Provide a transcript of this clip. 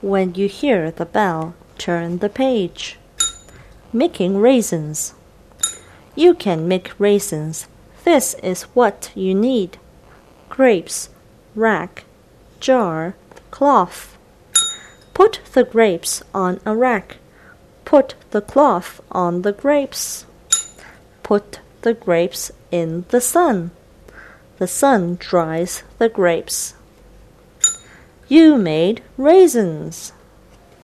When you hear the bell, turn the page. Making raisins. You can make raisins. This is what you need: grapes, rack, jar, cloth. Put the grapes on a rack. Put the cloth on the grapes. Put the grapes in the sun. The sun dries the grapes. You made raisins.